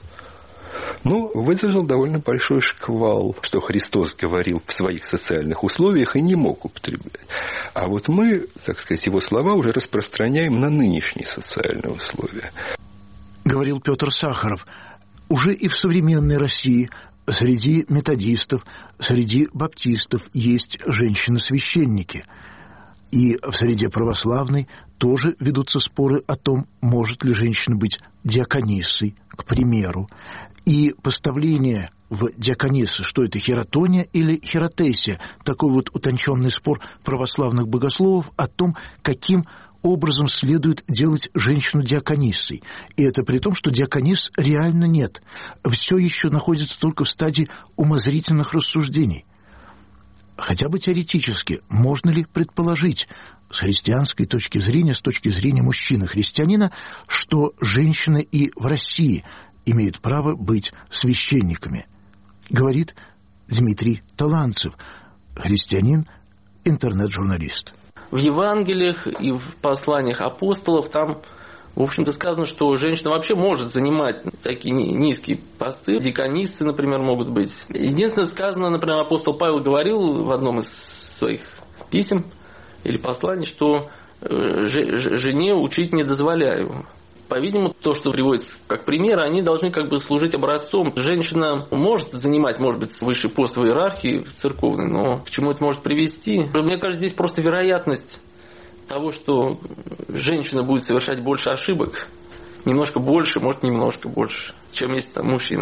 Но выдержал довольно большой шквал, что Христос говорил в своих социальных условиях и не мог употреблять. А вот мы, так сказать, его слова уже распространяем на нынешние социальные условия. Говорил Петр Сахаров. Уже и в современной России среди методистов, среди баптистов есть женщины-священники. И в среде православной тоже ведутся споры о том, может ли женщина быть диакониссой, к примеру. И поставление в диакониссы, что это хиротония или хиротесия, такой вот утонченный спор православных богословов о том, каким образом следует делать женщину диакониссой. И это при том, что диаконисс реально нет. Все еще находится только в стадии умозрительных рассуждений. Хотя бы теоретически, можно ли предположить с христианской точки зрения, с точки зрения мужчины-христианина, что женщины и в России имеют право быть священниками? Говорит Дмитрий Таланцев, христианин, интернет-журналист. В Евангелиях и в посланиях апостолов там, в общем-то, сказано, что женщина вообще может занимать такие низкие посты. Диакониссы, например, могут быть. Единственное, сказано, например, апостол Павел говорил в одном из своих писем или посланий, что жене учить не дозволяю. По-видимому, то, что приводится как пример, они должны как бы служить образцом. Женщина может занимать, может быть, высший пост в иерархии церковной, но к чему это может привести? Мне кажется, здесь просто вероятность того, что женщина будет совершать больше ошибок, немножко больше, может, немножко больше, чем есть там мужчина.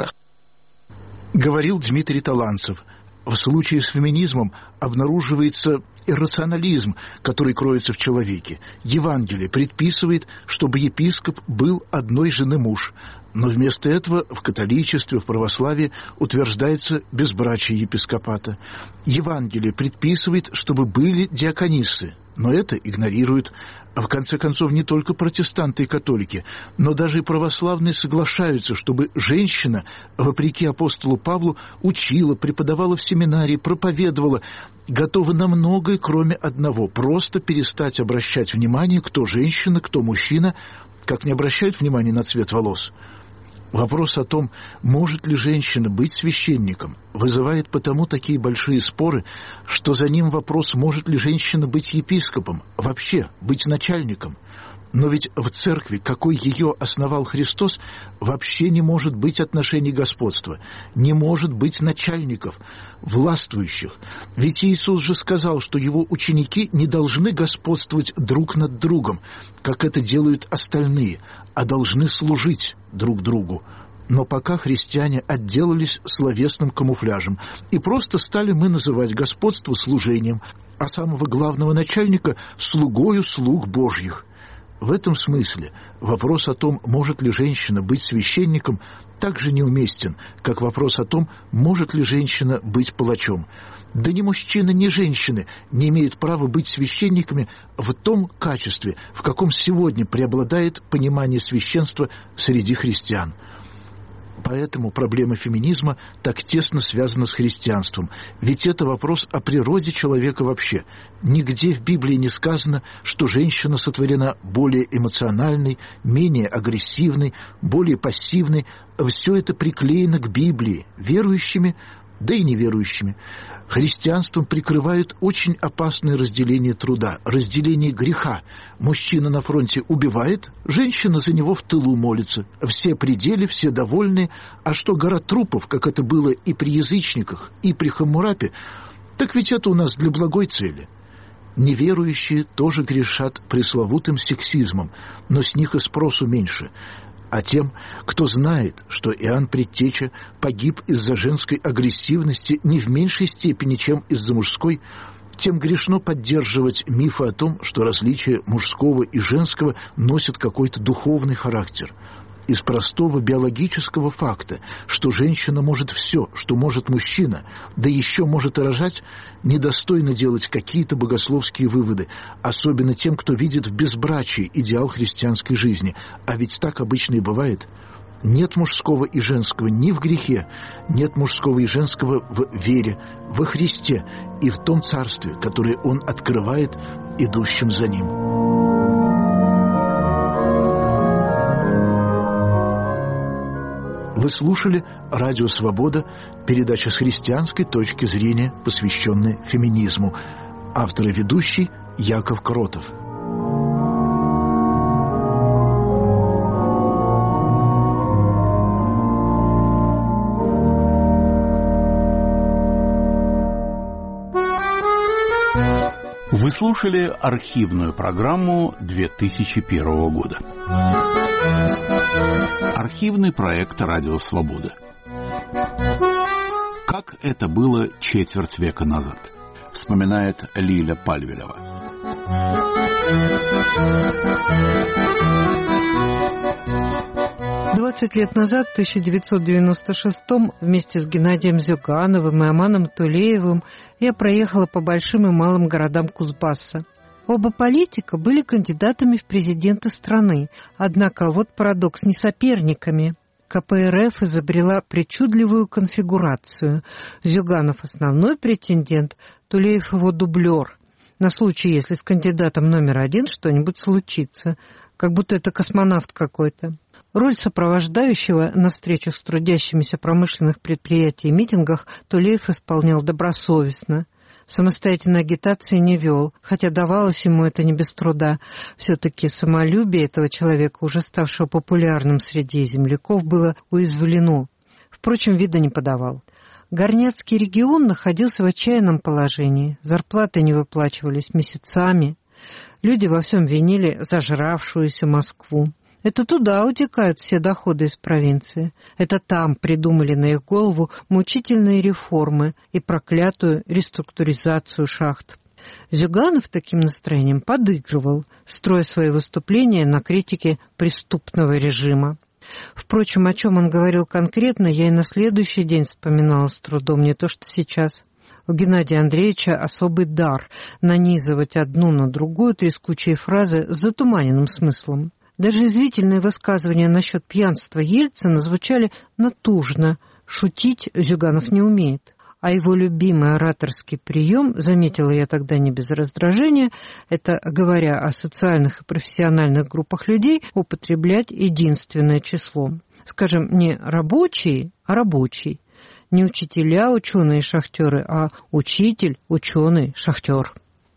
Говорил Дмитрий Таланцев. В случае с феминизмом обнаруживается иррационализм, который кроется в человеке. Евангелие предписывает, чтобы епископ был одной жены муж. Но вместо этого в католичестве, в православии утверждается безбрачие епископата. Евангелие предписывает, чтобы были диакониссы. Но это игнорируют. А в конце концов, не только протестанты и католики, но даже и православные соглашаются, чтобы женщина, вопреки апостолу Павлу, учила, преподавала в семинарии, проповедовала, готова на многое, кроме одного – просто перестать обращать внимание, кто женщина, кто мужчина, как не обращают внимания на цвет волос. Вопрос о том, может ли женщина быть священником, вызывает потому такие большие споры, что за ним вопрос, может ли женщина быть епископом, вообще быть начальником. Но ведь в церкви, какой ее основал Христос, вообще не может быть отношений господства, не может быть начальников, властвующих. Ведь Иисус же сказал, что его ученики не должны господствовать друг над другом, как это делают остальные, а должны служить друг другу. Но пока христиане отделались словесным камуфляжем, и просто стали мы называть господство служением, а самого главного начальника – слугою слуг Божьих. В этом смысле вопрос о том, может ли женщина быть священником, так же неуместен, как вопрос о том, может ли женщина быть палачом. Да ни мужчины, ни женщины не имеют права быть священниками в том качестве, в каком сегодня преобладает понимание священства среди христиан. Поэтому проблема феминизма так тесно связана с христианством, ведь это вопрос о природе человека вообще. Нигде в Библии не сказано, что женщина сотворена более эмоциональной, менее агрессивной, более пассивной. Все это приклеено к Библии, верующими, да и неверующими. Христианством прикрывают очень опасное разделение труда, разделение греха. Мужчина на фронте убивает, женщина за него в тылу молится. Все при деле, все довольны. А что гора трупов, как это было и при язычниках, и при Хаммурапе, так ведь это у нас для благой цели. Неверующие тоже грешат пресловутым сексизмом, но с них и спросу меньше. А тем, кто знает, что Иоанн Предтеча погиб из-за женской агрессивности не в меньшей степени, чем из-за мужской, тем грешно поддерживать мифы о том, что различия мужского и женского носят какой-то духовный характер. Из простого биологического факта, что женщина может все, что может мужчина, да еще может и рожать, недостойно делать какие-то богословские выводы, особенно тем, кто видит в безбрачии идеал христианской жизни. А ведь так обычно и бывает. Нет мужского и женского ни в грехе, нет мужского и женского в вере, во Христе и в том царстве, которое Он открывает идущим за Ним. Вы слушали «Радио Свобода», передача с христианской точки зрения, посвященная феминизму. Автор и ведущий Яков Кротов. Вы слушали архивную программу 2001 года. Архивный проект «Радио Свобода». Как это было четверть века назад, вспоминает Лиля Пальвелева. 20 лет назад, в 1996-м, вместе с Геннадием Зюгановым и Аманом Тулеевым я проехала по большим и малым городам Кузбасса. Оба политика были кандидатами в президенты страны, однако вот парадокс, не соперниками. КПРФ изобрела причудливую конфигурацию. Зюганов – основной претендент, Тулеев – его дублер. На случай, если с кандидатом номер один что-нибудь случится, как будто это космонавт какой-то. Роль сопровождающего на встречах с трудящимися промышленных предприятий и митингах Тулеев исполнял добросовестно. Самостоятельной агитации не вел, хотя давалось ему это не без труда. Все-таки самолюбие этого человека, уже ставшего популярным среди земляков, было уязвлено. Впрочем, вида не подавал. Горняцкий регион находился в отчаянном положении. Зарплаты не выплачивались месяцами. Люди во всем винили зажравшуюся Москву. Это туда утекают все доходы из провинции. Это там придумали на их голову мучительные реформы и проклятую реструктуризацию шахт. Зюганов таким настроением подыгрывал, строя свои выступления на критике преступного режима. Впрочем, о чем он говорил конкретно, я и на следующий день вспоминала с трудом, не то что сейчас. У Геннадия Андреевича особый дар нанизывать одну на другую трескучие фразы с затуманенным смыслом. Даже извительные высказывания насчет пьянства Ельцина звучали натужно. Шутить Зюганов не умеет. А его любимый ораторский прием, заметила я тогда не без раздражения, это, говоря о социальных и профессиональных группах людей, употреблять единственное число. Скажем, не рабочие, а рабочий. Не учителя, ученые, шахтеры, а учитель, ученый, шахтер.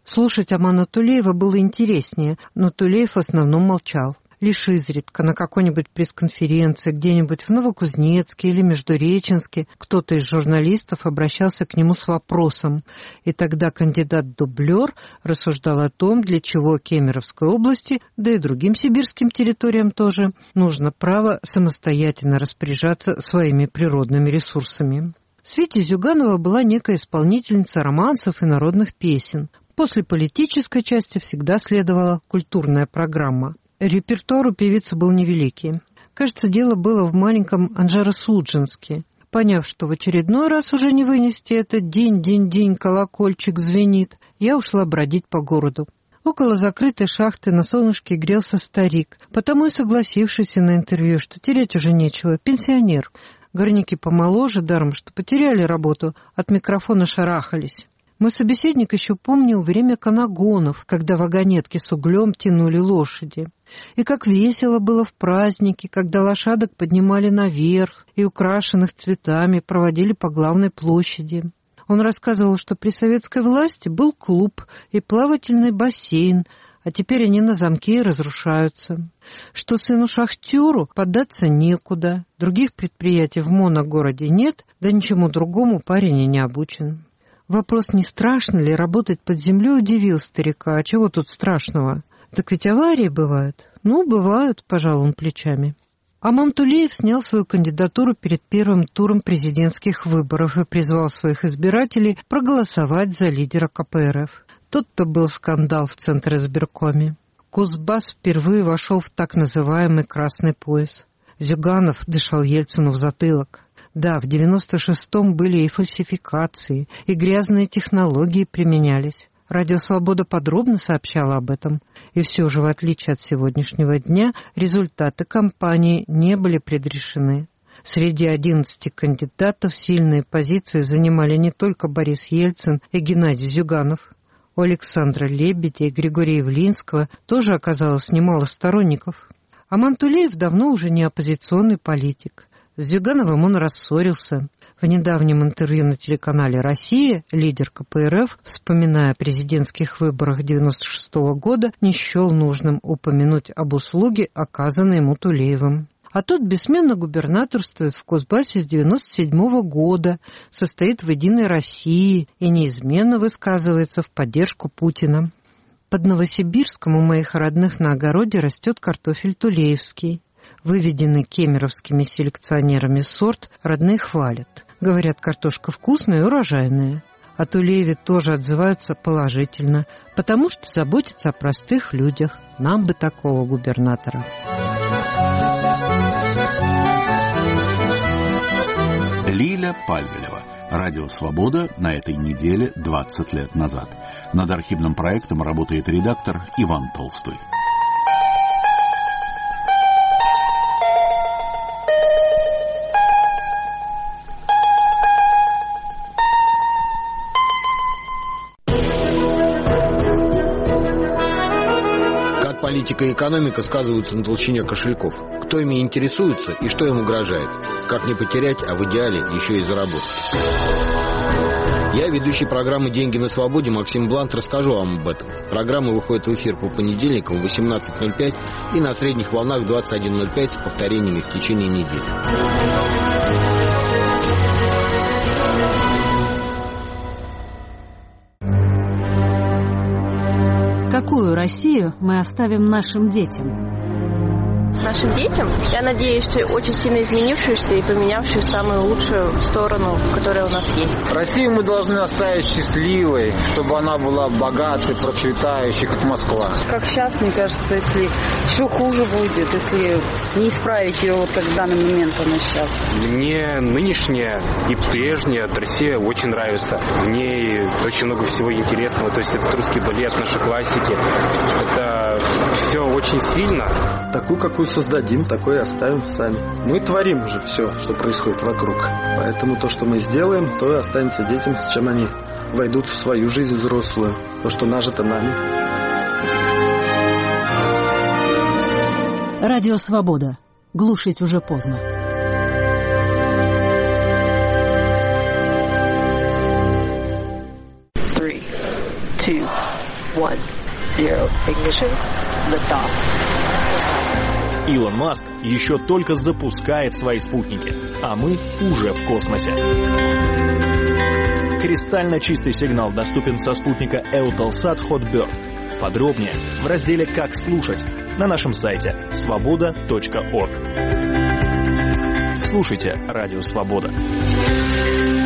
Слушать Амана Тулеева было интереснее, но Тулеев в основном молчал. Лишь изредка на какой-нибудь пресс-конференции где-нибудь в Новокузнецке или Междуреченске кто-то из журналистов обращался к нему с вопросом, и тогда кандидат-дублер рассуждал о том, для чего Кемеровской области, да и другим сибирским территориям тоже, нужно право самостоятельно распоряжаться своими природными ресурсами. В свите Зюганова была некая исполнительница романсов и народных песен. После политической части всегда следовала культурная программа. Репертуар у певицы был невеликий. Кажется, дело было в маленьком Анжеро-Судженске. Поняв, что в очередной раз уже не вынести этот день-день-день колокольчик звенит, я ушла бродить по городу. Около закрытой шахты на солнышке грелся старик, потому и согласившийся на интервью, что терять уже нечего, пенсионер. Горняки помоложе, даром, что потеряли работу, от микрофона шарахались. Мой собеседник еще помнил время канагонов, когда вагонетки с углем тянули лошади. И как весело было в празднике, когда лошадок поднимали наверх и украшенных цветами проводили по главной площади. Он рассказывал, что при советской власти был клуб и плавательный бассейн, а теперь они на замке и разрушаются. Что сыну-шахтеру податься некуда, других предприятий в моногороде нет, да ничему другому парень и не обучен. Вопрос, не страшно ли работать под землей, удивил старика. А чего тут страшного? Так ведь аварии бывают. Ну, бывают, пожал он плечами. Аман Тулеев снял свою кандидатуру перед первым туром президентских выборов и призвал своих избирателей проголосовать за лидера КПРФ. Тот-то был скандал в Центризбиркоме. Кузбасс впервые вошел в так называемый «красный пояс». Зюганов дышал Ельцину в затылок. Да, в 96-м были и фальсификации, и грязные технологии применялись. Радио «Свобода» подробно сообщала об этом. И все же, в отличие от сегодняшнего дня, результаты кампании не были предрешены. Среди 11 кандидатов сильные позиции занимали не только Борис Ельцин и Геннадий Зюганов. У Александра Лебедя и Григория Явлинского тоже оказалось немало сторонников. Аман Тулеев давно уже не оппозиционный политик. С Зюгановым он рассорился. В недавнем интервью на телеканале «Россия» лидер КПРФ, вспоминая о президентских выборах 1996 года, не счел нужным упомянуть об услуге, оказанной ему Тулеевым. А тот бессменно губернаторствует в Кузбассе с 1997 года, состоит в «Единой России» и неизменно высказывается в поддержку Путина. Под Новосибирском у моих родных на огороде растет картофель тулеевский. Выведенный кемеровскими селекционерами сорт родные хвалят. Говорят, картошка вкусная и урожайная. О Тулееве тоже отзываются положительно, потому что заботится о простых людях. Нам бы такого губернатора. Лиля Павелева. Радио «Свобода» на этой неделе 20 лет назад. Над архивным проектом работает редактор Иван Толстой. Политика и экономика сказываются на толщине кошельков. Кто ими интересуется и что им угрожает. Как не потерять, а в идеале еще и заработать. Я, ведущий программы «Деньги на свободе» Максим Блант, расскажу вам об этом. Программа выходит в эфир по понедельникам в 18:05 и на средних волнах в 21:05 с повторениями в течение недели. Какую Россию мы оставим нашим детям? Нашим детям, я надеюсь, очень сильно изменившуюся и поменявшую самую лучшую сторону, которая у нас есть. Россию мы должны оставить счастливой, чтобы она была богатой, процветающей, как Москва. Как сейчас, мне кажется, если все хуже будет, если не исправить ее вот как в данный момент она сейчас. Мне нынешняя и прежняя Россия очень нравится. В ней очень много всего интересного. То есть это русский балет, наши классики. Это все очень сильно. Такую, какую создадим, такой и оставим сами. Мы творим уже все, что происходит вокруг. Поэтому то, что мы сделаем, то и останется детям, с чем они войдут в свою жизнь взрослую. То, что нажито нами. Радио «Свобода». Глушить уже поздно. Илон Маск еще только запускает свои спутники, а мы уже в космосе. Кристально чистый сигнал доступен со спутника Eutelsat Hotbird. Подробнее в разделе «Как слушать» на нашем сайте svoboda.org. Слушайте Радио Свобода.